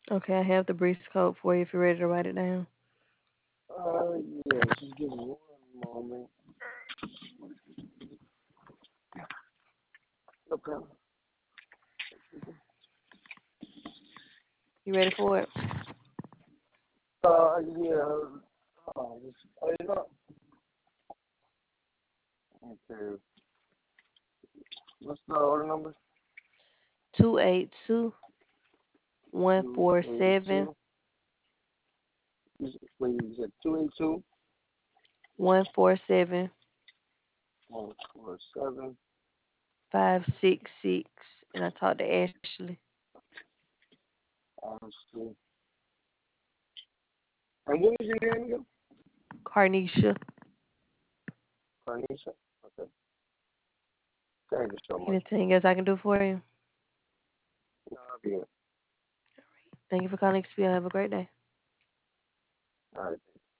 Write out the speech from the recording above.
Okay, I have the breeze code for you if you're ready to write it down. Yeah, just give me one moment. Okay. You ready for it? Yeah. Just play it up. Okay. What's the order number? 282 147 282. Wait, you said 282 147 147. 566. And I talked to Ashley. Honestly. And what is your name again? Carnisha. Carnisha? Okay. Thank you so much. Anything else I can do for you? No, I'll be here. Thank you for calling XP. Have a great day. All right.